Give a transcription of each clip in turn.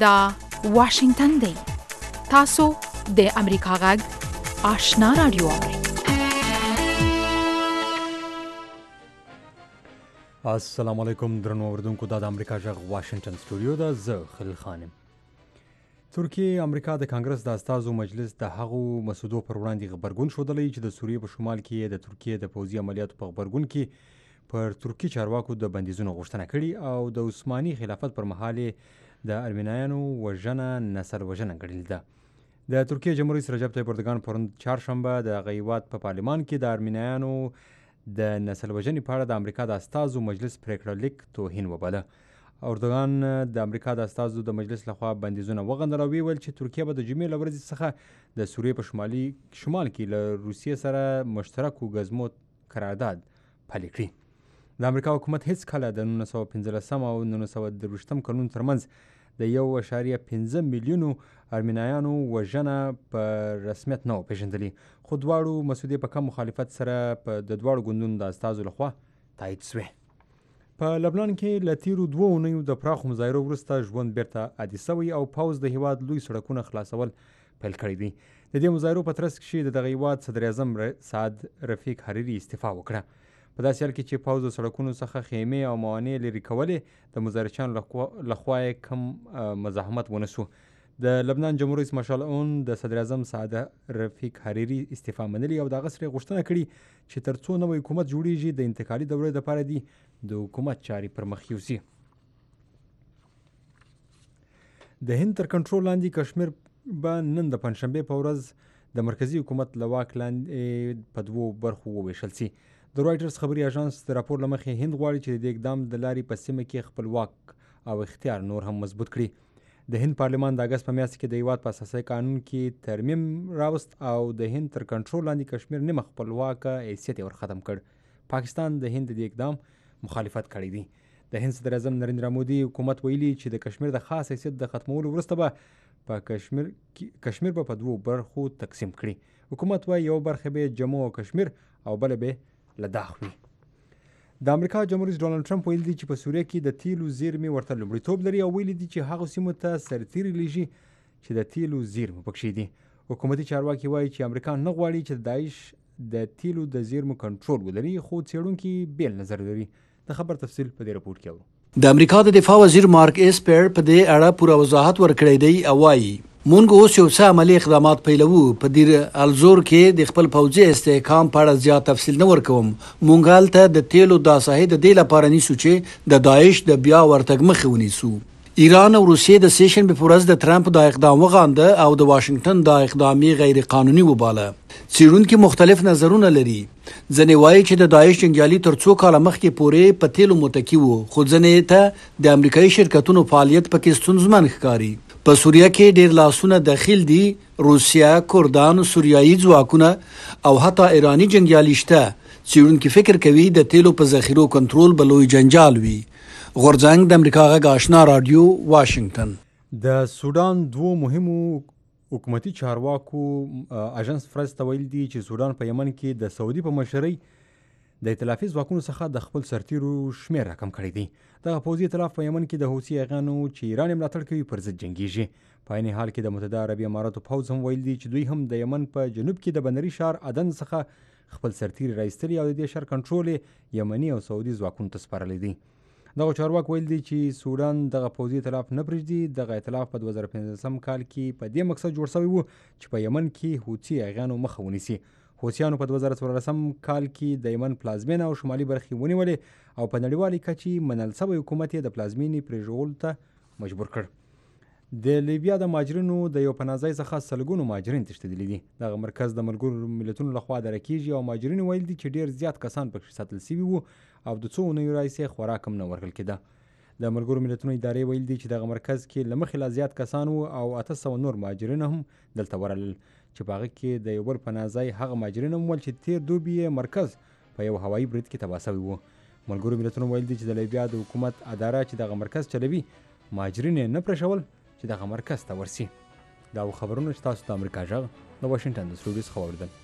دا واشنگتن دی. تاسو د امریکا غږ آشنا رادیو اورئ. السلام علیکم درنو اوریدونکو، دا د امریکا غږ واشنگتن سټوډیو ده. زه خلیل خان یم. ترکیه امریکا د کانګرس د استازو مجلس د هغو مسودو پر وړاندې غبرګون ښودلی چې د سوریې په شمال کې د ترکیې د پوځي عملیاتو په غبرګون کې پر ترکي چارواکو د بندیزونو غوښتنه کړې او د عثماني خلافت پر مهال د ارمنیانو وژنه نسل وژنه ګڼلې ده. د ترکیې جمهور رئیس رجب طیب اردوګان پرون چهارشنبه د هغه هیواد په پارلمان کې د ارمنیانو د نسل وژنې په اړه د امریکا د استازو مجلس پریکړه لیک توهین وباله. اردوګان د امریکا د استازو د مجلس لخوا بندیزونه وغندل او ویل چې ترکیه به د جمعې له ورځې څخه د سوریې په شمال کې له روسیې سره مشترکو ګزمو قرارداد پلي کړي. د امریکا حکومت هیڅ کله د 1915 او 1923 کلونو ترمنځ د 1.5 میلیونو ارمنیانو وژنه په رسمیت نه پیژندلې، خو دواړو مسودې په کم مخالفت سره په د دواړو ګوندونو د استازو لخوا تایید شوې. په لبنان کې له تیرو 2 اونیو د پراخو مظاهرو وروسته ژوند بیرته عادي شوی او پوځ د هیواد لوی سړکونه خلاصول پیل کړي دي. د دې مظاهرو په ترڅ کې د دغه هیواد صدر اعظم سعد رفیق حریري استعفا وکړه. په داسې حال کې چې پوځ د سړکونو څخه خیمې او موانع لرې کولې، د مظاهرچیانو لخوا یې کم مزاحمت ونه شو. د لبنان جمهور رئیس مارشال اون د صدر اعظم سعد رفیق حریري استعفا منلي او د هغه سره غوښتنه کړې چې تر څو نوی حکومت جوړیږي د انتقالي دورې لپاره دي د حکومت چارې پر مخ یوسي. د هند تر کنټرول لاندې کشمیر به نن د پنجشنبې په ورځ د مرکزي حکومت له واک لاندې په 2 برخو وویشل شي. د رایټرز خبري اژانس د راپور له مخې هند غواړي چې د دې اقدام د لارې په سیمه کې خپل واک او اختیار نور هم مضبوط کړي. د هند پارلمان د اګست په میاشت کې د هیواد په اساسي قانون کې ترمیم راوست او د هند تر کنټرول لاندې کشمیر نیمه خپلواکه حیثیت یې ور ختم کړ. پاکستان د هند د اقدام مخالفت کړی دی. د هند صدر اعظم نریندرا مودي حکومت ویلي چې د کشمیر د خاص حیثیت د ختمولو وروسته به په کشمیر په 2 برخو تقسیم کړي. حکومت وايي یو برخه به جموں او کشمیر او بل به لداخ وي. د امریکا جمهور رئیس ډانلډ ټرمپ ویلي دي چې په سوریه کې د تیلو زیرمې ورته لومړیتوب لري او ویلي دي چې هغو سیمو ته سرتیري لیږي چې د تیلو زیرمې پکښې دي. حکومتي چارواکي وایي چې امریکا نه غواړي چې داعش د تیلو د زیرمو کنټرول ولري، خو څېړونکي بیل نظر لري. د خبر تفصیل په دې راپور کې اورو. د امریکا د دفاع وزیر مارک اسپر په دې اړه پوره وضاحت ورکړی دی او وایي مونږ اوس یو څه عملي اقدامات پیلوو. په دیر الزور کې د خپل پوځي استحکام په اړه زیات تفصیل نه ورکوم. مونږ هلته د تیلو دا ساحې د دې لپاره نیسو چې د داعش د بیا ورتګ مخه ونیسو. ایران او روسیې د سیشنبې په ورځ د ټرمپ دا اقدام وغانده او د واشنگټن دا اقدامي غیر قانوني وباله. څېړونکي مختلف نظرونه لري. ځینې وایي چې د داعش جنګیالي تر څو کاله مخکې پورې په تیلو متکي وو، خو ځینې ته د امریکایي شرکتونو فعالیت پکې ستونزمن ښکاري. په سوریه کې ډېر لاسونه داخل دي. روسیه، کردان، سوریایي ځواکونه او حتی ایراني جنګیالي شته. څېړونکي فکر کوي د تیلو په ذخیرو کنټرول به لوی جنجال وي. غورځنګ د امریکا غږ آشنا رادیو واشنگتن. د سودان 2 مهمو حکومتي چارواکو اژانس فرانس ته ویل دي چې سودان په یمن کې د سعودي په مشرۍ د ائتلافي ځواکونو څخه د خپل سرتیرو شمیر راکم کړی دی. دغه پوځي ائتلاف په یمن کې د حوثي اغیانو چې ایران یې ملاتړ کوي پر ضد جنګیږي. په عین حال کې د متحده عربي اماراتو پوځ هم ویل دي چې دوی هم د یمن په جنوب کې د بندري ښار عدن څخه خپل سرتیري راایستلي او د دې ښار کنټرول یې یمني او سعودي ځواکونو ته سپارلی دی. دغه چارواکي ویل دي چې سودان دغه پوځي ائتلاف نه پرېږدي. دغه ائتلاف په 2015 کال کې په دې مقصد جوړ شوی و چې په یمن کې حوثي اغیانو مخه ونیسي. حوثیانو په 2014 کال کې د یمن پلازمینه او شمالي برخې ونیولې او په نړیوالې کچې منل شوی حکومت یې د پلازمینې پرېښودلو ته مجبور کړ. د لیبیا د مهاجرینو د یو پناه ځای څخه سلګونو مهاجرین تښتېدلي دي. دغه مرکز د ملګرو ملتونو لخوا اداره کیږي او مهاجرینو ویل دي چې ډېر زیات کسان پکې ساتل شوي وو او د 2 اونیو راهیسې خوراک هم نه ورکړل کېده. د ملګرو ملتونو ادارې ویل دي چې دغه مرکز کې له مخې لا زیات کسان وو او 800 نور مهاجرین هم دلته ورغلل چې په هغه کې د یو بل پناه ځای هغه مهاجرین هم ول چې تیر دوبي یې مرکز په یو هوایي برید کې تباه شوی و. ملګرو ملتونو ویل دي چې د لیبیا د حکومت اداره چې دغه مرکز چلوي مهاجرین یې نه پرېښول چې دغه مرکز ته ورسي. دا خبرونه چې تاسو د امریکا غږ د واشنګټن د سټوډیو څخه واوریدل.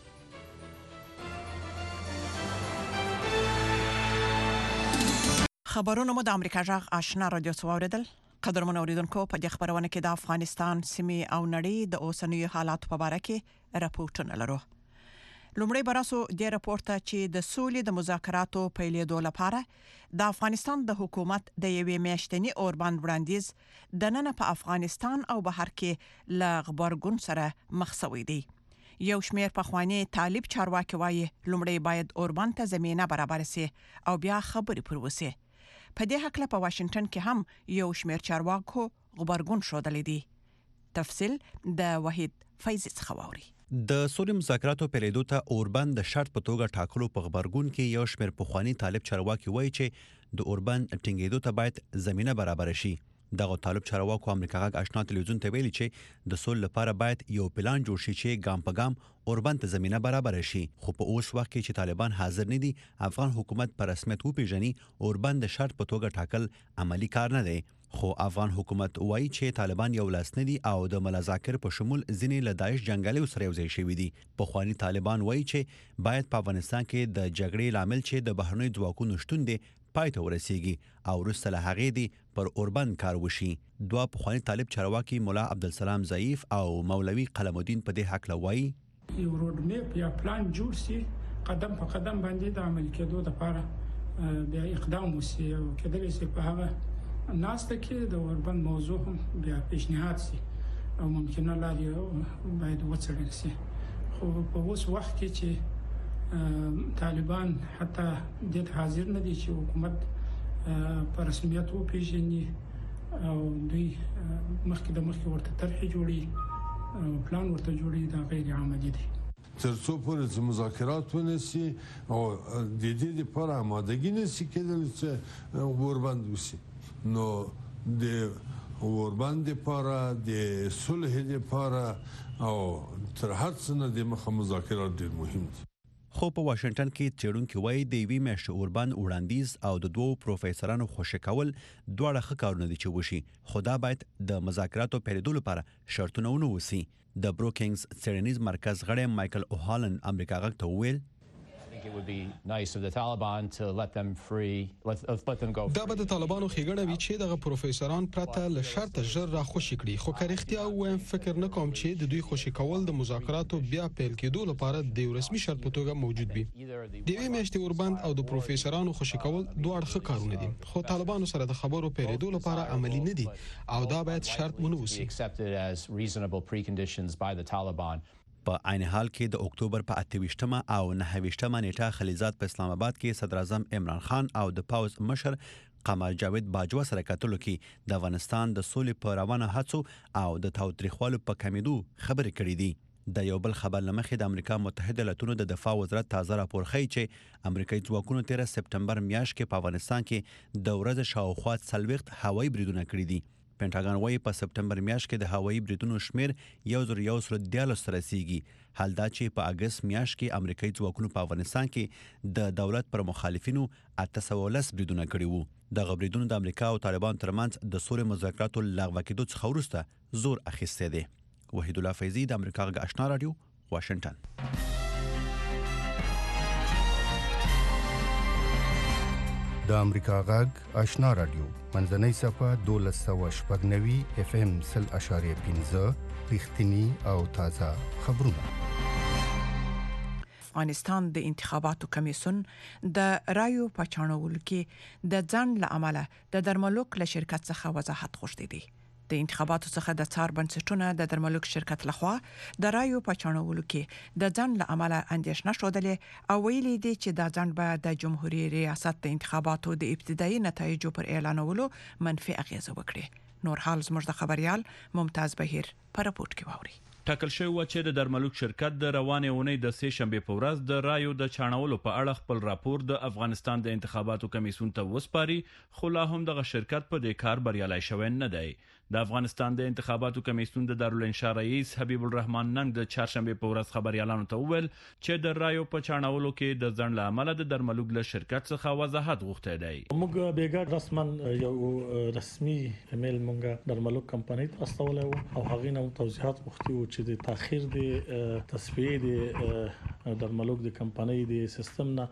خبرونه مو د امریکا غږ آشنا رادیو څخه واوریدل. قدرمن اوریدونکو په دې خبرونه کې د افغانستان سیمې او نړۍ د اوسنیو حالاتو په اړه کې راپورټونه لرو. لومړی براسو د راپورته چې د سولې د مذاکراتو پیلېدو لپاره د افغانستان د حکومت د یوې میاشتنی اوربند وړاندیز د نن په افغانستان او بهر کې ل خبرګون سره مخ شوی دی. یو شمیر پخوانی طالب چارواکي وایي لومړی باید اوربند ته زمينه برابر سي او بیا خبرې پر وسی. په دې حق له په واشنگټن کې هم یو شمیر چارواکو خبرګون شودل دي. تفصیل د وحید فیض څخه د سولې مذاکراتو پیلېدو ته اوربند د شرط په توګه ټاکلو په خبرګون کې یو شمیر پخوانی طالب چارواکي وایي چې د اوربند ټینګېدو ته باید زمينه برابر شي. دغه طالب چارواکو امریکا غږ آشنا ټلویزیون ته ویلي چې د سولې لپاره باید یو پلان جوړ شي چې ګام په ګام اوربند ته زمينه برابر شي. خو په اوس وخت کې چې طالبان حاضر نه دي، افغان حکومت په رسمیت وپیژني اوربند د شرط په توګه ټاکل عملی کار نه دی. خو افغان حکومت وایي چې طالبان یو لاس نه دي او د ملازاکر په شمول ځینې له داعش جنگالیو سره یوځای شوي دي. پخوانی طالبان وایي چې باید په افغانستان کې د جګړې لامل چې د بهرنیو ځواکونو شتون دی پای ته ورسیږي او وروسته له هغې دی پر اوربند کار وشي. دوه پخوانی طالب چارواکي مولا عبدالسلام ضعیف او مولوي قلم الدین په دې حق وایي یو روډ میپ یا پلان جوړ شي، قدم په قدم باندې د عملي کېدو لپاره بیا اقدام وشي او کېدلی شي په هغه ناسته کې د اوربند موضوع هم بیا پیشنهاد شي او ممکنه لارې باید وڅېړل شي. خو په اوس وخت کې چې طالبان حتی د حاضر نه دي چې حکومت په رسمیت وپیژني او دوی مخکې ورته طرحې جوړي او پلان ورته جوړي، دا غیر عملي دي. ترڅو پورې مذاکرات ونشي او د دې لپاره آمادګي نشي کېدلی چې اوربند وشي، نو د اوربند لپاره د صلح لپاره او تر هر څه نه د مخه مذاکرات ډېر مهم دي. خو په واشنگټن کې چېرونکو وایي د یوې میاشتې اوربند وړاندیز او د دوو پروفیسورانو خوشی کول دواړه ښه کارونه دي چې وشي، خو دا باید د مذاکراتو پیلېدو لپاره شرطونه ونه وسي. د بروکینګز څېړنیز مرکز غړی مایکل اوهالن امریکا غږ ته وویل It would be nice of the Taliban to let them them go. دا به د طالبانو ښېګڼه وي چې دغه پروفیسوران پرته له شرطه ژر را خوشي کړي، خو که رښتیا ووایم فکر نه کوم چې د دوی خوشي کول د مذاکراتو بیا پیل کېدو لپاره د یو رسمي شرط په توګه موجود وي. د یوې میاشتې اوربند او د پروفیسورانو خوشي کول دواړه ښه کارونه دي، خو طالبانو سره د خبرو پیلېدو لپاره عملي نه دي او دا باید شرط ونه وسي. په عین حال کې د اکتوبر په 28مه او 29مه نیټه خلیزات په اسلام آباد کې صدر اعظم عمران خان او د پاوز مشر قمر جاوید باجوا سره کتلو کې د افغانستان د سولې په روانه هڅو او د تاوتریخوالو په کمیدو خبرې کړې دي. د یو بل خبر لمخې د امریکا متحده ایالاتونو د دفاع وزارت تازه راپور ښیي چې امریکایي ځواکونو 13 سپتمبر میاشت کې په افغانستان کې د ورځې شاوخوا 40 هوایي بریدونه کړي دي. پینټاګون وايي په سپتمبر میاشت کې د هوایي بریدونو شمیر 1114 سره رسیدي، حال دا چې په اگست میاشت کې امریکایي ځواکونو په افغانستان کې د دولت پر مخالفینو 810 بریدونه کړي وو. د بریدونو د امریکا او طالبان ترمنځ د سولې مذاکراتو لغوه کېدو څخه وروسته زور اخیستی دی. وحید الله فیضی د امریکا غږ آشنا رادیو، واشنگټن. د امریکا غږ آشنا رادیو منځنۍ صفحه 1290 اف ام 0.15 رښتینی او تازه خبرونه. افغانستان د انتخاباتو کمیسیون د رایو په چاڼولو کې د ځنډ له امله د درملوک له شرکت څخه وضاحت غوښتي دي. د انتخاباتو څخه د څار بنسټونو د درملوک شرکت لخوا د رایو په چاڼولو کې د ځنډ له امله اندېښنه شودلې او ویلي دي چې د ځنډ به د جمهوریت ریاست د انتخاباتو د ابتدایي نتایجو پر اعلانولو منفي اغیزه وکړي. نور حال زموږ د خبريال ممتاز بهیر په راپورټ کې واوري. ټاکل شوی و چې د درملوک شرکت د روانې اونۍ د سه شنبه په ورځ د رایو د چاڼولو په اړه خپل راپور د افغانستان د انتخاباتو کمیسیون ته وسپاري، خو لا هم دغه شرکت په دې کار بریالي شوی نه دی. د افغانستان د انتخاباتو کمیسیون د دارالانشا رئیس حبیب الرحمن ننګ د چهارشنبه په ورځ خبريالانو ته وویل چې د رایو په چاڼولو کې د ځنډ له امله د درملوک له شرکت څخه وضاحت غوښتي دی. موږ بیګا رسمن یو رسمي ایمیل موږ درملوک کمپنۍ ته استولو او هغه نو توضیحات غوښتي چې د تاخير د تصفیه د درملوک د کمپنۍ د سیستم نه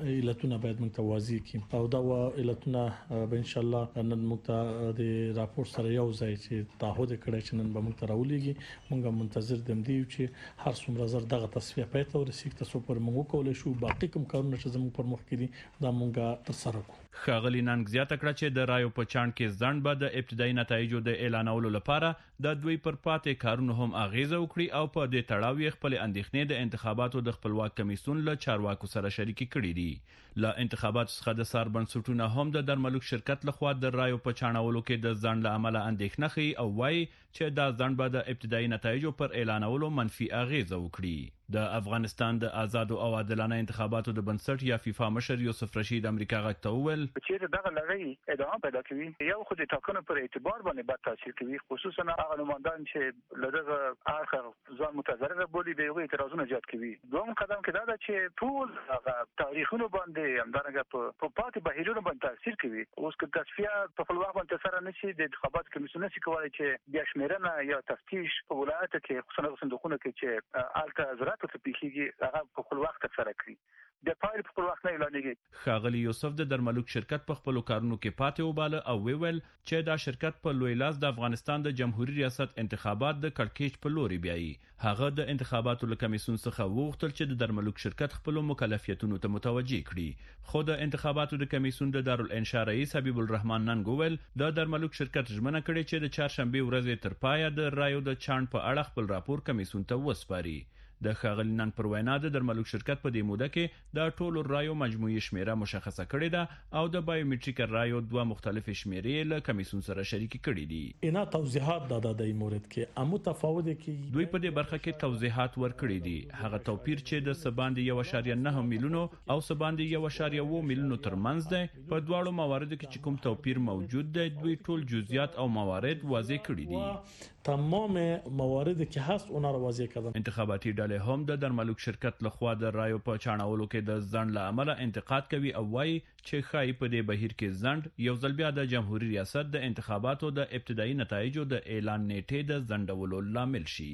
علتونه باید موږ ته واضح کړي او دا علتونه به ان شاء الله نن موږ ته د راپور سره یو ځای چې تعهد کړی چې نن به موږ ته راولېږي موږ منتظر دم دی چې هر څومره زر دغه تصفیه پاتې ورسېږي تاسو پر موږ کولای شو باقي کوم کارونه چې زموږ پر مخ کې دي دا موږ ترسره کوو. ښاغلي ننګ زیاته کړه چې د رایو په چاڼ کې ځنډ به د ابتدایي نتایجو د اعلانولو لپاره د دوی پر پاتې کارونو هم اغیزه وکړي او په دې تړاو یې خپل اندېښنې د انتخاباتو د خپلواک کمیسیون له چارواکو سره شریکي کړې دي. له انتخاباتو څخه د سار بنسټونه هم د درملوک شرکت لخوا د رایو په چاڼولو کې د ځنډ له امله اندېښنه ښیي او وایي چې دا ځنډ به د ابتدایي نتایجو پر اعلانولو منفي اغیزه وکړي. د افغانستان د آزاد او عادلانه انتخاباتو د بنسټ یا فیفا مشر یوسف رشید امریکا غږ ته وویل چې دغه لړۍ ادامه پیدا کوي یو خو د ټاکنو پر اعتبار باندې بد تاثیر کوي خصوصا هغه نمائندان چې لدغه اخر ځان متضرر بولی به یو اعتراضونه زیات کوي. دوم قدم کې دا ده چې ټول هغه تاریخونو باندې همدارنګه په پاتې بهیرونو باندې تاثیر کوي. اوس که تصفیه په خپل وخت باندې سره نشي د انتخابات کمیسیون نشي کولای چې بیا شمیرنه یا تفتیش په ولایت کې خصوصا صندوقونه کې چې الته زراعت ته پیښیږي هغه په خپل وخت سره کوي. د پایل په خپل وخت نه اعلانېږي. ښاغلي یوسف د درملوک شرکت په خپل کارونو کې پاتې وباله او ویل چې دا شرکت په لوی لاس د افغانستان د جمهوریت ریاست انتخابات د کړکېچ په لوري بیایي. هغه د انتخاباتو له کمیسیون څخه وغوښتل چې د درملوک شرکت خپل مکلفیتونو ته متوجي کړي. خو د انتخاباتو د کمیسیون د دارالانشاء رئیس حبیب الرحمن ننګ وویل د درملوک شرکت ژمنه کړې چې د چهارشنبه ورځې تر پایه د رایو د چاڼ په اړه خپل راپور کمیسیون ته وسپاري. د ښاغلي ننګ پر وینا د درملوک شرکت په دې موده کې د ټولو رایو مجموعي شمیره مشخصه کړې ده او د بایومټریک رایو دوه مختلف شمیرې له کمیسیون سره شریک کړي دي. اینا توضیحات د دې مورد کې متفاوت کې دوی په دې برخه کې توضیحات ورکړي دي. هغه توپیر چې د سباندې 1.9 میلیونو او سباندې 1.1 میلیونو ترمنځ دی په دواړو مواردو کې چې کوم توپیر موجود دی دوی ټول جزئیات او موارد واضح کړي دي. تمام موارد کې هست اونها را واضح کړم. انتخاباتي ډلې هم د درملوک شرکت لخوا د رایو په چاڼولو کې د ځنډ له امله انتقاد کوي او وایي چې ښایي په دې بهیر کې ځنډ یو ځل بیا د جمهوریت ریاست د انتخاباتو د ابتدایي نتایجو د اعلان نیټې د ځنډولو لامل شي.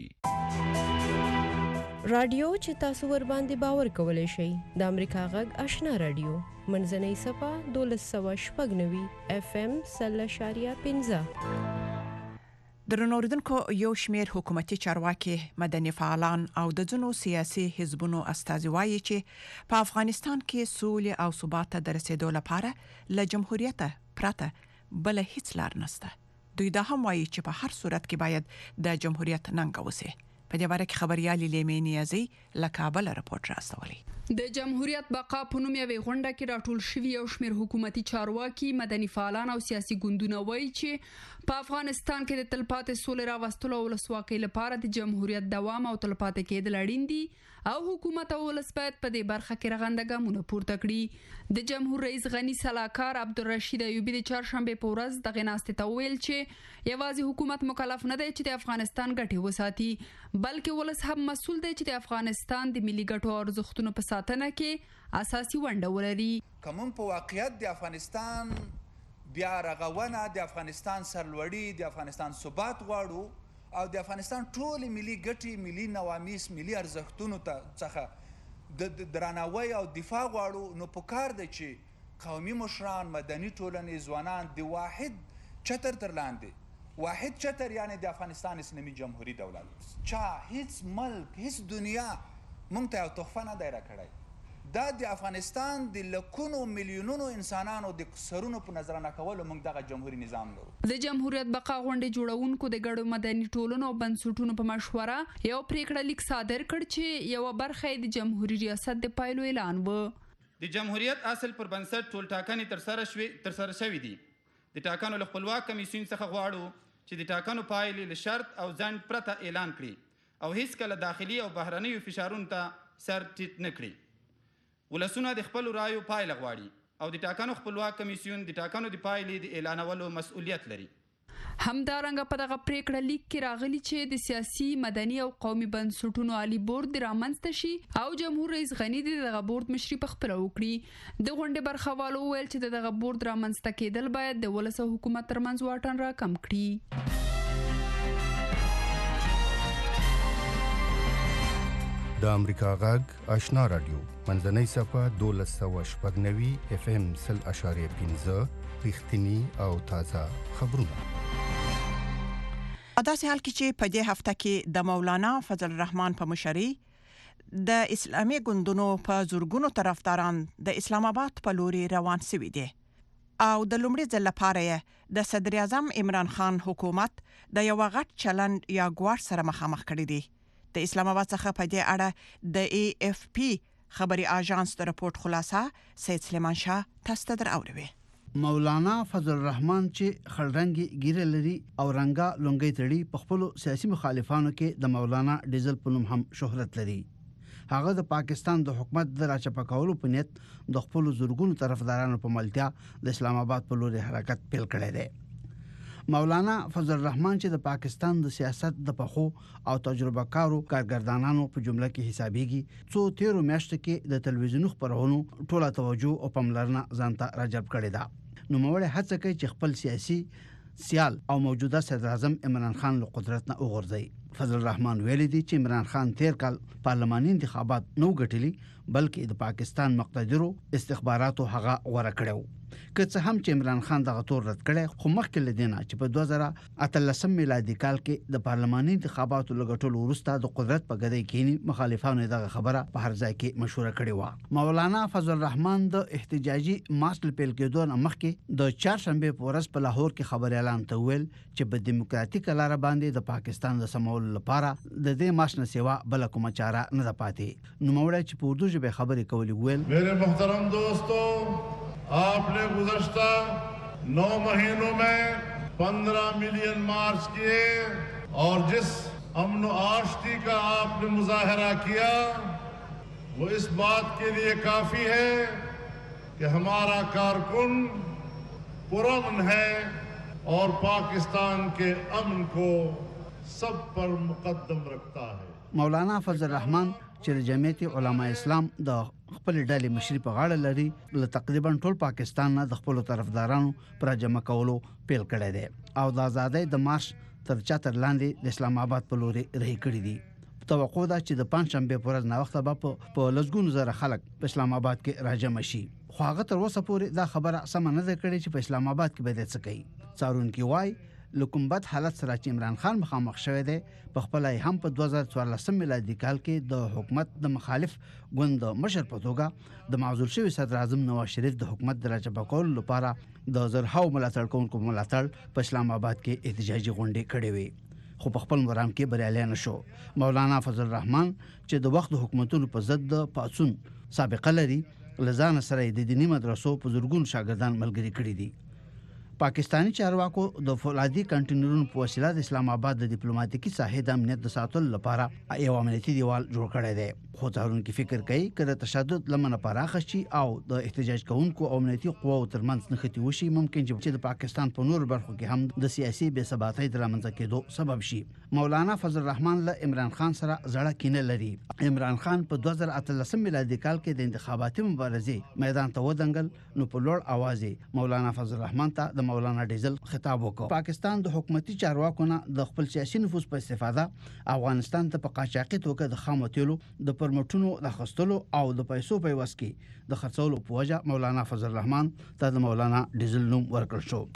رادیو چې تاسو ور باندې باور کولای شئ د امریکا غږ آشنا رادیو منځنۍ صفه 1290 FM 0.15. درنوردونکو یو شمیر حکومتي چارواکي مدني فعالان او د ځینو سیاسي حزبونو استازي وایي چې په افغانستان کې سولې او ثبات ته د رسیدو لپاره له جمهوریت پرته بل هیڅ لار نشته. دوی دا هم وایي چې په هر صورت کې باید د جمهوریت ننګ وسی. په دې باره کې خبريالي لیمینی ازي له کابل رپورټ راستولي. د جمهوریت بقا په نوم یوې غونډه کې راټول شوی یو شمیر حکومتي چارواکي مدني فعالان او سیاسي ګوندونه وایي چې په افغانستان کې د تلپاتې سولې راوستلو او ولسواکۍ لپاره د جمهوریت دوام او تلپاتې کېدل اړین دي او حکومت او ولس باید په دې برخه کې رغنده ګامونه پورته کړي. د جمهور رئیس غنی صلاحکار عبدالرشید ایوبی د چهارشنبه په ورځ د غناستې ته ویل چې یوازې حکومت مکلف نه دی چې د افغانستان ګټې وساتي بلکې ولس هم مسؤل دی چې د افغانستان د ملي ګټو او ارزښتونو په ساتنه کې اساسي ونډه ولري. کوم په واقعیت د افغانستان بیا رغونه د افغانستان سرلوړي د افغانستان ثبات غواړو او د افغانستان ټول ملي ګټې ملي نوامیس ملي ارزښتونو څخه د درناوي او دفاع غواړو نو پکار دی چې قومي مشران مدني ټولنې ځوانان د واحد چتر تر لاندې واحد چتر یعنی د افغانستان اسلامي جمهوریت دولت چا هیڅ ملک هیڅ دنیا مونږ ته یو تحفه نه دی راکړی. دا د افغانستان د لکونو میلیونونو انسانانو د سرونو په نظر نه کول موږ دغه جمهوریت نظام لرو. د جمهوریت بقا غونډې جوړونکو د ګډو مدني ټولنو او بنسټونو په مشوره یو پریکړه لیک صادر کړ چې یو برخه د جمهوریت ریاست د پایلو اعلان و. د جمهوریت اصل پر بنسټ ټول ټاکنې تر سره شوې دي. د ټاکنو له خپلواک کمیسیون څخه غواړو چې د ټاکنو پایلې له شرط او ځنډ پرته اعلان کړي او هیڅ کله داخلي او بهرنیو فشارونو ته سر ټیټ نه کړي. ولسونه د خپل رایو پایله غواړي او د ټاکنو خپلواک کمیسیون د ټاکنو د پایلې د اعلانولو مسؤلیت لري. همدارنګه په دغه پریکړه لیک کې راغلي چې د سیاسي مدني او قومي بنسټونو عالی بورډ رامنځته شي او جمهور رئیس غنی دغه بورډ مشري په خپل وکړي. د غونډې برخوالو ویل چې دغه بورډ رامنځته کېدل باید د ولس او حکومت ترمنځ واټن راکم کړي. د امریکا غږ آشنا رادیو منځنۍ صفه 1290 اف ام 0.15 رښتینی او تازه خبرونه. داسې حال کې چې په دې هفته کې د مولانا فضل الرحمن په مشرۍ د اسلامي ګوندونو په زورګونو طرفداران د اسلام آباد په لوري روان شوي دي او د لومړي ځل لپاره د صدر اعظم عمران خان حکومت د یو غټ چلند یا ګواښ سره مخامخ کړی دی. د اسلام آباد څخه په دې اړه د AFP خبري اژانس د راپورټ خلاصه سید سلیمان شاه تاسو ته دراوړي. مولانا فضل الرحمن چې خړرنګي ګیره لري او رنګا لونګي تړي په خپل سیاسي مخالفانو کې د مولانا ډیزل په نوم هم شهرت لري. هغه د پاکستان د حکومت د راچپه کولو په نیت د خپل زورګونو طرفدارانو په ملتیا د اسلام آباد په لوري حرکت پیل کړی دی. مولانا فضل الرحمن چې د پاکستان د سیاست د پخو او تجربه کارو کارګردانانو په جمله کې حسابيږي څو 13 میاشتو کې د تلویزیون خبرونو ټوله توجه او پاملرنه ځانته راجلب کړې ده. نو موږ هڅه کوي چې خپل سیاسي سیال او موجوده صدر اعظم عمران خان له قدرت نه وغورځي. فضل الرحمن ویلي دي چې عمران خان تیر کال پارلماني انتخابات نو ګټلي بلکې د پاکستان مقتدرو استخباراتو هغه غوړه کړو. که څه هم چې عمران خان دغه تور رد کړي خو مخکې لدینه چې په 2013 میلادي کال کې د پارلماني انتخاباتو لګټلو وروسته د قدرت په ګدۍ کې مخالفانو دغه خبره په هر ځای کې مشوره کړې و. مولانا فضل الرحمن د احتجاجي مارچ پیل کېدو نه مخکې د چهارشنبه په ورځ په لاهور کې خبر اعلان ته ویل چې په دیموکراتیک لار باندې د پاکستان د سمول لپاره د دې مارچ نه سیوا بل کومه چاره نه پاتې. نو موږ چې په اردو ژبه خبرې کولې ویل میرے محترم دوستو आपने गुज़श्ता 9 महीनों में 15 मिलियन मार्च किए और जिस अमन आश्ती का आपने मुजाहरा किया वो इस बात के लिए काफ़ी है कि हमारा कारकुन पुरअमन है और पाकिस्तान के अमन को सब पर मुकद्दम रखता है. مولانا فضل الرحمن چې د جمعیت علماء اسلام د خپل ډلې مشري په غاړه لري له تقریبا ټول پاکستان نه د خپل طرفدارانو پر جمع کولو پیل کړی دی او د آزادۍ د مارش تر چتر لاندې د اسلام آباد په لوري رهي کړی دي. توقع ده چې د پنځشنبه په ورځ ناوخته به په لږګونو زره خلک په اسلام آباد کې راجمع شي. خو هغه تر اوسه پورې دا خبره سم نه ده کړې چې په اسلام آباد کې به څه کوي. څارونکي وایي لکومبت حالت سره چې عمران خان مخامخ شوی دی په خپل هم په 2014 میلادي کال کې د حکومت د مخالف ګوند مشر په توګه د معزول شوی صدر اعظم نواز شریف د حکومت د راچپه کولو لپاره د زرهاو ملاتړ کوونکو ملاتړ په اسلام آباد کې احتجاجي غونډې کړې وې خو په خپل مرام کې بریالي نه شو. مولانا فضل الرحمن چې د وخت حکومتونو په ضد د پاڅون سابقه لري لزان سره د دینی مدرسو په زورګون شاګردان ملګری کړي دي. پاکستانی چارواکو د فولادي کنټینرونو په وسیله د اسلام آباد د ډیپلوماټیکي ساحې د امنیت د ساتلو لپاره یو امنیتي دیوال جوړ کړی دی. خو څارونکي فکر کوي کله تشدد لمنه پراخه شي او د احتجاج کوونکو او امنیتي قواو ترمنځ نښتې وشي ممکن چې د پاکستان په نور برخو کې هم د سیاسي بې ثباتۍ د رامنځته کېدو سبب شي. مولانا فضل الرحمن له عمران خان سره زړه کینه لري. عمران خان په 2013 میلادي کال کې د انتخاباتي مبارزې میدان ته ودانګل نو په لوړ आवाज مولانا فضل الرحمن ته د مولانا ډیزل خطاب وکړ. پاکستان د حکومتي چارواکو نه د خپل سیاسي نفوذ په استفاده افغانستان ته په قاچاقي توګه د خامو تیلو د پرمټونو د خستلو او د پیسو په واسه کې د خرڅولو په وجه مولانا فضل الرحمن ته د مولانا ډیزل نوم ورکړل شو.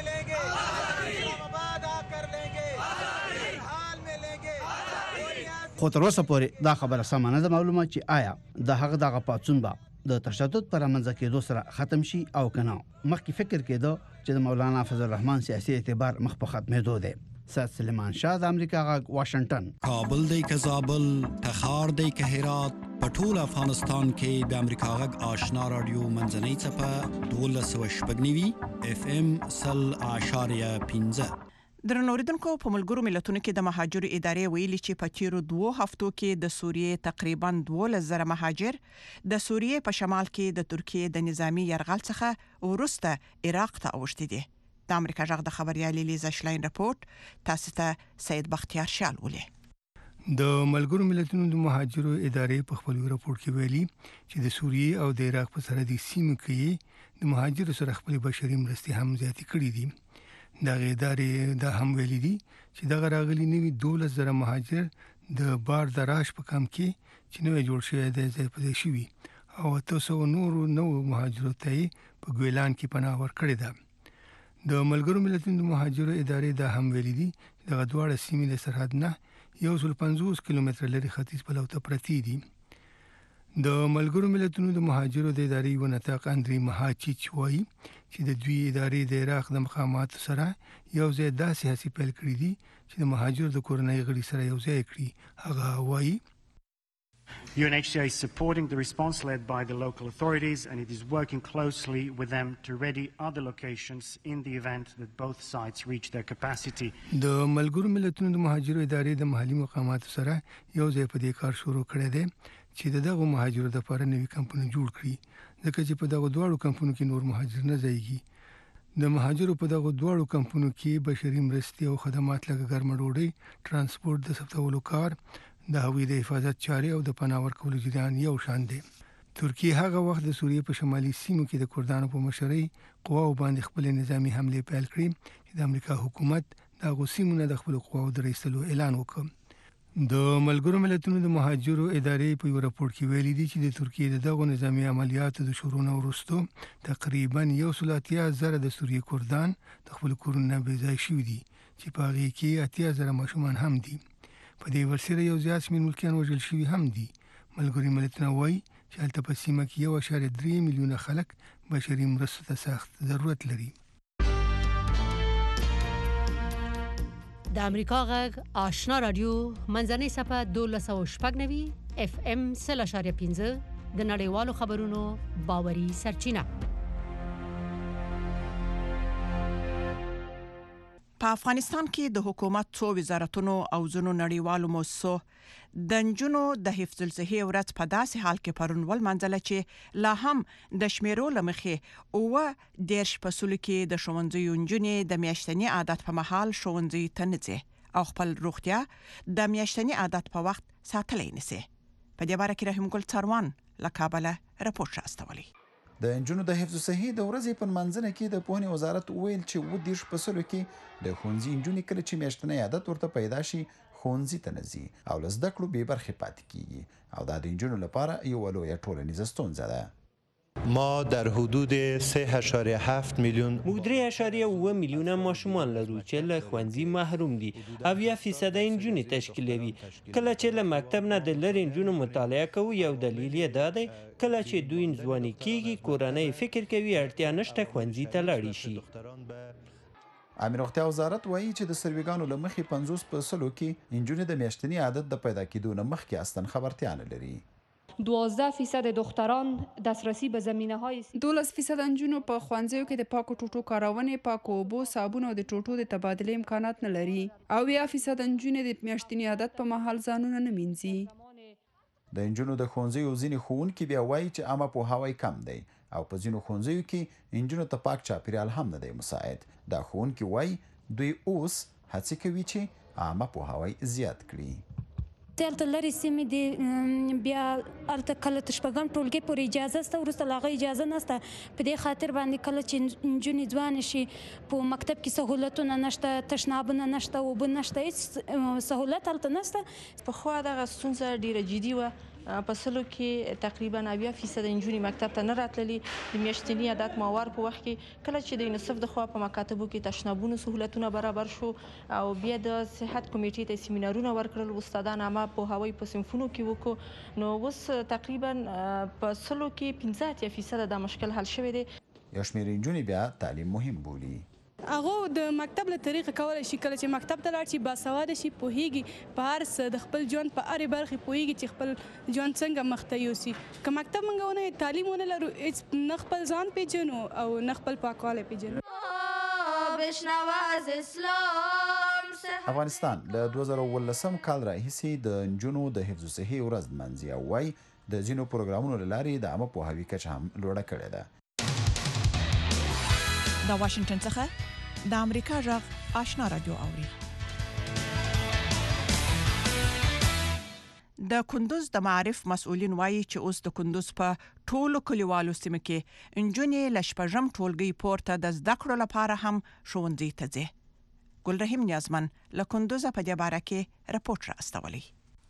خو تر اوسه پورې دا خبره سم نه ده معلومه چې آیا د هغه دغه پاتون به د تشدد پر منځ کېدو سره ختم شي او کنه. مخکې فکر کېده چې د مولانا فضل الرحمن سیاسي اعتبار مخ په ختمېدو دی. سید سلیمان شاه د امریکا غږ واشنگټن. کابل دی که زابل تخار دی که هرات په ټول افغانستان کې د امریکا غږ آشنا رادیو منځنۍ څپه 1290 اف ام 0.15. درنوریدونکو په ملګرو ملتونو کې د مهاجرو ادارې ویلي چې په تیرو 2 هفتو کې د سوریې تقریبا 12,000 مهاجر د سوریې په شمال کې د ترکیې د نظامی یرغل څخه ورسته عراق ته اوښتي دي. د امریکا غږ د خبريالې لیزا شلاین رپورت تاسو ته سید بختیار شال ولې. د ملګرو ملتونو د مهاجرو ادارې په خپل رپورت کې ویلي چې د سوریې او د عراق په سرحدي سیمو کې د مهاجرو سره خپل بشري مرستې هم زیاتې کړې دي. دا ادارې دا هم ویلي دي چې دا راغلي نوي 12,000 مهاجر د بار دراش په کم کې چې نوې جوړ شوی دی ځای په ځای شوي او 800 نورو مهاجرو ته په ګویلان کې پناه ورکړې ده. د ملګرو ملتونو د مهاجرو ادارې دا هم ویلي دي چې د غدواړه سیمې له سرحد نه 150 کیلومتر لري ختیځ په لور ته پرتې دي. د ملګرو ملتونو د مهاجرو د ادارې یو نطاق اندري مهاچیچ وایي چې د دوی ادارې د عراق د مقاماتو سره یو ځای داسې هڅې پیل کړې دي چې د مهاجرو د کورنۍ غړي سره یو ځای کړي. هغه وایي UNHCR is supporting the response led by the local authorities and it is working closely with them to ready other locations in the event that both sides reach their capacity. د ملګرو ملتونو د مهاجرو ادارې د محلي مقاماتو سره یو ځای په دې کار شروع کړی دی چې دغه مهاجرو د لپاره نوي کمپونه جوړ کړي ځکه چې په دغه دواړو کمپونو کې نور مهاجر نه ځایږي. د مهاجرو په دغه دواړو کمپونو کې بشري مرستې او خدمات لکه ګرمه ډوډۍ، ترانسپورت د ثبتولو کار، د هغوی د حفاظت چارې او د پناه ورکولو جریان یو شان دی. ترکیه هغه وخت د سوریې په شمالي سیمو کې د کردانو په مشرۍ قواو باندې خپل نظامی حمله پیل کړې چې د امریکا حکومت دغه سیمونه د خپل قواو د رئیسلو اعلان وکړ. د ملګرو ملتونو د مهاجرو ادارې په یو راپور کې ویلي دي چې د ترکیه د دغه نظامی عملیاتو د شروع نه وروسته تقریبا 180,000 د سوریې کردان د خپل کورونو بې ځای شوي دي چې په هغې کې 80,000 ماشومان هم دي. په دې ورسره یو زیات شمېر ملکیان وژل شوي هم دي. ملګري ملتونه وایي چې هلته په سیمه کې 1.3 میلیونه خلک بشري مرستو ته سخت ضرورت لري. د امریکا غږ آشنا رادیو منځنۍ صفحه 1290 FM 0.5 د نړیوالو خبرونو باوري سرچینه. په افغانستان کې د حکومت څو وزارتونو او ځینو نړیوالو مؤسسو د نجونو د حفظ الصحې ورځ په داسې حال کې پرون ولمانځله چې لا هم د شمیرو له مخې 10 فصلو کې د ښوونځیو نجونې د میاشتني عادت په مهال ښوونځي ته نه ځي او خپل روغتیا د میاشتني عادت په وخت ساتلی نشي. په دې باره کې رحیم ګل څاروان له کابل راپور راستولی. د نجونو د حفظ الصحې د ورځې په منځنه کې د پوهنې وزارت ویل چې 10 فصلو کې د ښوونځي نجونې کله چې میاشتنی عادت ورته پیدا شي ښوونځي ته نه ځي او له زده کړو بې برخې پاتې کیږي او دا د نجونو لپاره یوه لویه ټولنیزه ستونزه ده. ما در حدود 3.7 میلیون موږ 3.7 میلیونه ماشومان لرو چې له ښوونځي محروم دي او 1% نجونې تشکیلوي. کله چې له مکتب نه د لرې نجونو مطالعه کوو یو دلیل یې دا دی کله چې دوی ځواني کیږي کورنۍ فکر کوي اړتیا نشته ښوونځي ته لاړ شي. عامه روغتیا وزارت وایي چې د سرویګانو له مخې 50 فصلو کې نجونې د میاشتني عادت د پیدا کېدو نه مخکې اصلا خبرتیا نه لري. 12% دختران دسترسی به زمینه‌های 12% نجونو په ښوونځیو کې د پاکو ټوټو کارونې، پاکو اوبو، صابون او د ټوټو د تبادلې امکانات نه لري او 10% نجونې د میاشتني عادت په مهال ځانونه نه مینځي. د نجونو د ښوونځیو ځینې ښوونکي بیا وایي چې عامه پوهاوی کم دی او په ځینو ښوونځیو کې نجونو ته پاک چاپیریال هم نه دی مساعد. دا ښوونکي وایي دوی اوس هڅې کوي چې عامه پوهاوی زیات کړي. تلته لري سیمې دی بیا الته کله شپږم ټولګي پورې اجازه سته ورسته لاغه اجازه نشته. په دې خاطر باندې کله چې نجونې ځوان شي په مکتب کې سہولتونه نشته، تشنابونه نشته، اوبه نشته، هیڅ سہولت الته نشته. په خو دغه ستونزه ډیره جدي و. په سلو کې تقریبا 90% نجونې مکتب ته نه راتللي. د میاشتني عادت ماور په وخت کې کله چې د یونیسف د خوا په مکاتبو کې تشنابونو سہولتونه برابر شو او بیا د صحت کمیټې ته سیمینارونه ورکړل، استادان عامه پوهاوی په صنفونو کې وکړو، نو اوس تقریبا په سلو کې 15% دا مشکل حل شوی دی. یو شمېر نجونې بیا تعلیم مهم بولي. هغه د مکتب له طریقې کولای شي کله چې مکتب ته لاړ شي باسواده شي، پوهیږي په هر څه، د خپل ژوند په هرې برخې پوهیږي چې خپل ژوند څنګه مخته یوسي. که مکتب موږ ونه تعلیم ونه لرو نه خپل ځان پیژنو او نه خپل پاکوالی پیژنو. افغانستان له 2018 کال راهیسې د نجونو د حفظ الصحې ورځ لمانځي او وایي د ځینو پروګرامونو له لارې د عامه پوهاوي کچه هم لوړه کړې ده. د واشنگټن څخه د امریکا غږ آشنا رادیو اوري. د کندوز د معارف مسؤلین وایي چې اوس د کندوز په ټولو کلیوالو سیمو کې نجونې له شپږم ټولګي پورته د زده کړو لپاره هم ښوونځي ته ځي. ګل رحیم نیازمن له کندوز په دې باره کې راپور راستولی.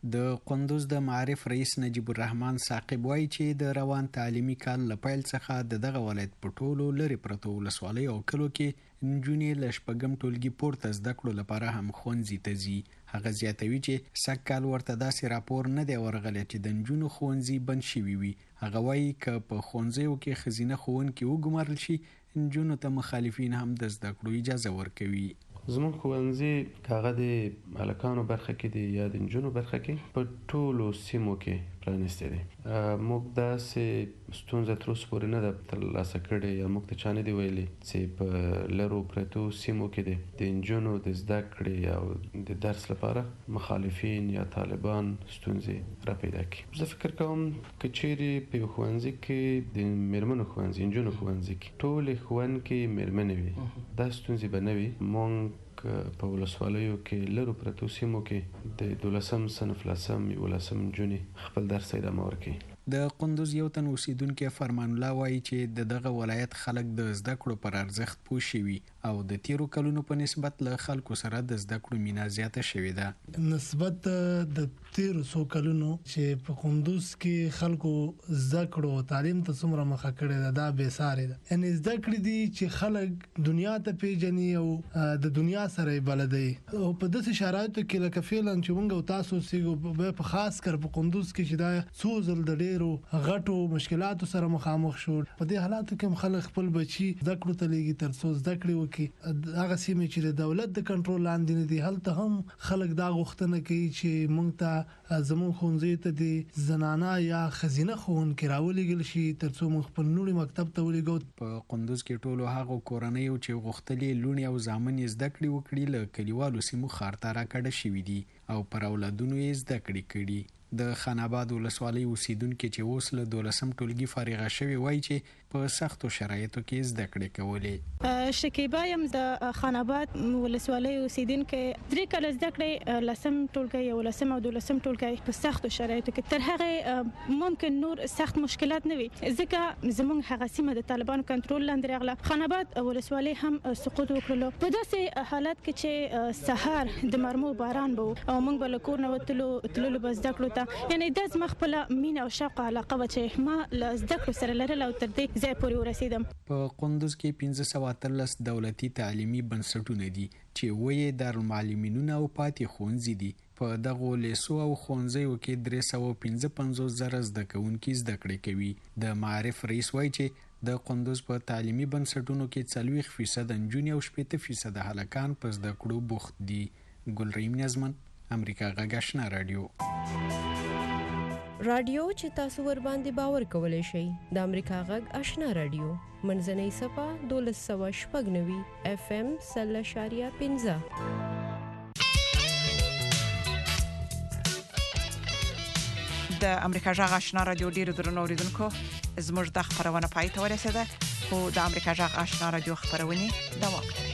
د قندوز د معارف رئیس نجیب الرحمن ثاقب وایي چې د روان تعلیمي کال له پیل څخه دغه ولایت په ټولو لرې پرتو ولسوالۍ او کلو کې نجونې له شپږم ټولګي پورته زده کړو لپاره هم ښوونځي ته ځي. هغه زیاتوي چې سږ کال ورته داسې راپور نه دی ورغلی چې د نجونو ښوونځي بند شوي وي. هغه وایي که په ښوونځیو کې ښځینه ښوونکي وګمارل شي نجونو ته مخالفین هم د زده کړو اجازه ورکوي. زموږ ښوونځي که هغه د هلکانو برخه کې دی یا د نجونو برخه کې په ټولو سیمو کې پرانیستی دی. موږ داسې ستونزه تر اوسه پورې نه ده ترلاسه کړې یا موږ ته چا نه دي ویلي چې په لرو پرتو سیمو کې دی د نجونو د زده کړې او د درس لپاره مخالفین یا طالبان ستونزې را پیدا کړي. زه فکر کوم که چیرې په یو ښوونځي کې د میرمنو ښوونځي نجونو ښوونځي کې ټولې ښوونکې میرمنې وي دا ستونزې به نه وي. موږ په ولسوالیو کې لرو پرتو سیمو کې د 12م صنف 11م نجونې خپل درس ادامه ورکوي. د قندوز یو تن اوسیدونکي فرمان الله وایي چې دغه ولایت خلک د زده کړو پر ارزښت پوه شوي او د تیرو کلونو په نسبت له خلکو سره د زده کړو مینه زیاته شوې ده. نسبت د تیرو څو کلونو چې په قندوز کې خلکو زده کړو تعلیم ته څومره مخه کړې ده دا بې ساري ده. یعنی زده کړې دي چې خلک دنیا ته پیژني او د دنیا سره بلدي او په داسې شرایطو کې لکه فعلا چې موږ تاسو سیګو په خاص کر په قندوز کې چې دا څو ځل د ډېرو غټو مشکلاتو سره مخامخ شو. په دې حالاتو کې خلک خپل بچي زده کړو ته لېږي تر څو زده کړې وکړي. هغه سیمې چې د دولت د کنټرول لاندې نه دي هلته هم خلک دا غوښتنه کوي چې موږ ته زموږ ښوونځي ته د زنانه یا ښځینه ښوونکي راولېږل شي تر څو موږ خپل لوڼې مکتب ته ولېږو. په قندوز کې ټولو هغو کورنیو چې غوښتلې لوڼې او زامن یې زده کړې وکړي له کلیوالو سیمو ښار ته راکډه شوي دي او پر اولادونو یې زده کړې کړي. د خان آباد ولسوالۍ اوسیدونکي چې اوس له 12م ټولګي فارغه شوي وایي چې په سختو شرایطو کې زده کړې کولې. شکیبا یم د خان آباد ولسوالۍ اوسیدونکي 3 کال زده کړې 10م ټولګي او 11م او 12م ټولګي په سختو شرایطو کې تر هغه ممکن نور سخت مشکلات نه وي ځکه زموږ هغه سیمه د طالبانو کنټرول لاندې راغله. خان آباد ولسوالۍ هم سقوط وکړلو په داسې حالت کې چې سحر د مرمو باران بو او موږ بل کور نه وتلو بس زده کړو یعنی د زما خپل مینه او شوق علاقه و چې ما له زده کړو سره لرل او تر دې ځای پورې ورسیدم. په قندوز کې 1513 دولتي تعلیمي بنسټونه دي چې وایي دارالمعلمینونه او پاتې ښوونځي دي. په دغه لیسو او ښوونځیو کې 355 زره زده کوونکي زده کړې کوي. د معارف رئیس وایي چې د قندوز په تعلیمي بنسټونو کې 40% نجونې او 80% هلکان په زده کړو بوخت دي. ګلریم نظمن امریکا غږ آشنا رادیو چې تاسو ور باندې باور کولای شئ د امریکا غږ آشنا رادیو منځنۍ صفه 1290 FM 0.15 د امریکا غږ آشنا رادیو ډیرو درنو اوریدونکو زموږ د خبرونه پای ته ورسیده خو د امریکا غږ آشنا رادیو خبرونه دوام لري.